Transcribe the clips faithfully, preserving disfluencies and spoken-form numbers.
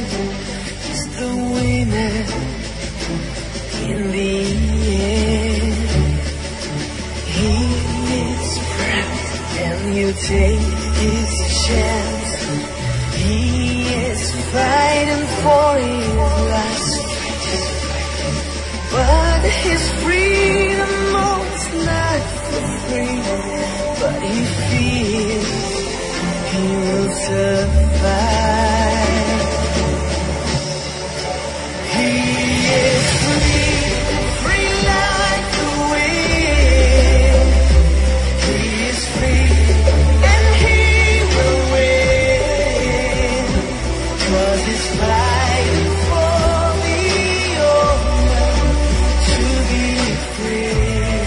end, just the winner in the end. He is proud and you take his chance. He is fighting for his last strength, but his freedom was not for free. But he feels he will survive. He is free, free like the wind. He is free and he will win, 'cause he's fighting for the honor to be free.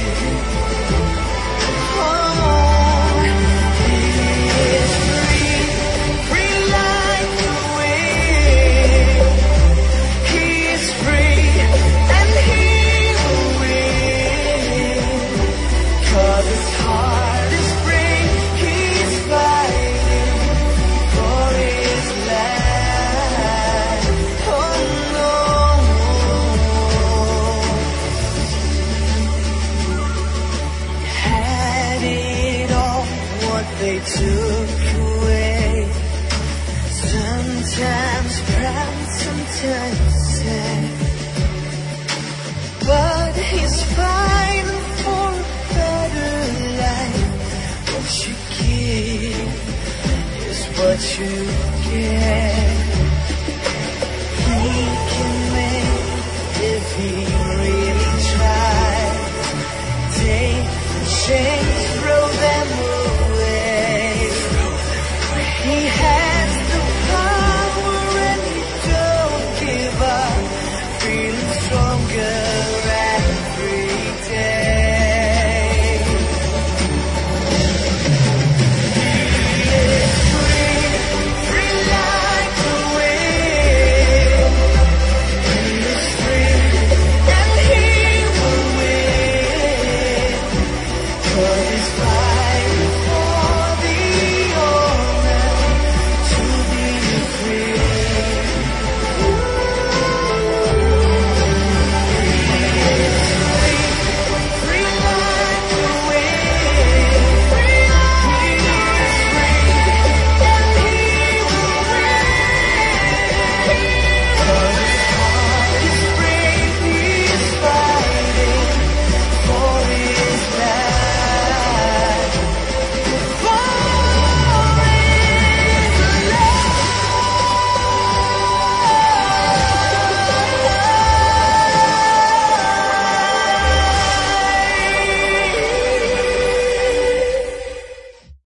Oh, he is free, free like the wind. He is free and he will win, 'cause his heart is free. He's fighting for his life. Oh no. Had it all, what they took away. Sometimes proud, sometimes sad, but he's fighting for a better life. What you give is what you get.